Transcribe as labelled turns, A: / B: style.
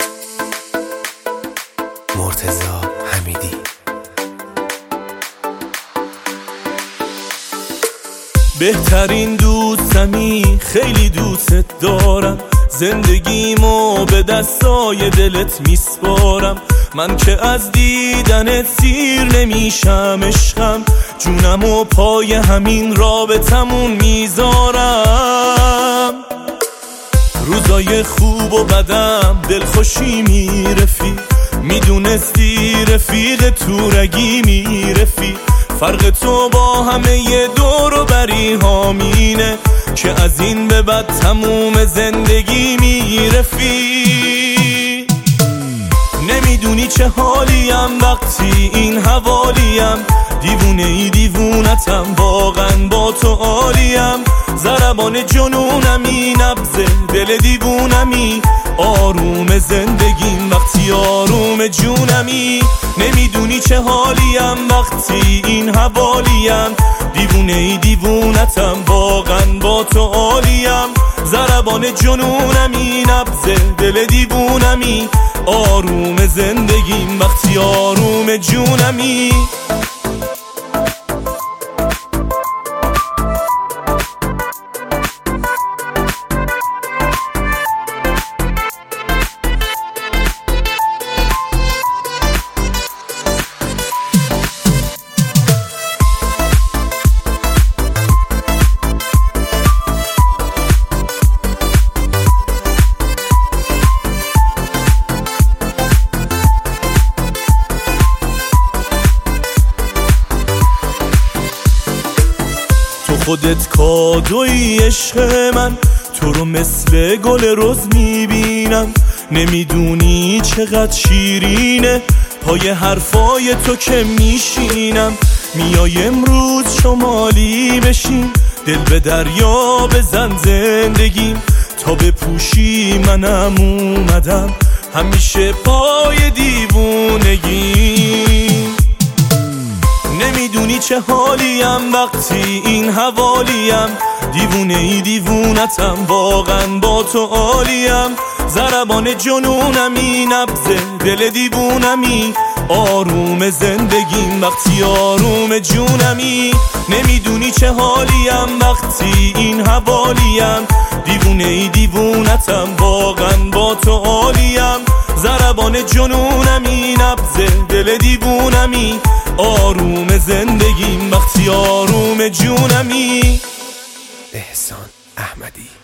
A: مرتضی حمیدی.
B: بهترین دوستمی، خیلی دوست دارم، زندگیمو به دستای دلت میسپارم. من که از دیدنت سیر نمیشم عشقم، جونمو پای همین رابطمون میذارم. روزای خوب و بدم دلخوشی میرفی، میدونستی رفیق تورگی میرفی. فرق تو با همه دور و بری هامینه که از این به بعد تموم زندگی میرفی. نمیدونی چه حالیم وقتی این حوالیم، دیوونه ای دیوونتم، واقعا با تو عالیم. ضربان جنونمی، نبض دل دیوونمی، آروم زندگیم وقتی آروم جونمی. نمیدونی چه حالیم وقتی این حوالیم، دیوونه ای دیوونتم، واقعا با تو عالیم. ضربان جنونمی، نبض دل دیوونمی، آروم زندگیم وقتی آروم جونمی. خودت کادوی عشق من، تو رو مثل گل رز میبینم. نمیدونی چقدر شیرینه پای حرفای تو که میشینم. میای امروز شمالی بشیم، دل به دریا بزن زندگیم. تا بپوشی منم اومدم، همیشه پای دیوونگی. نمیدونی چه حالیم وقتی این حوالیم، دیوونه ای دیوونتم، واقعا با تو عالیم. ضربان جنونمی، نبض دل دیوونمی، آروم زندگیم وقتی آروم جونمی. نمیدونی چه حالیم وقتی این حوالیم، دیوونه ای دیوونتم، واقعا با تو عالیم. ضربان جنونمی، نبض دل دیوونمی، آروم زندگیم وقتی آروم جونمی.
A: احسان احمدی.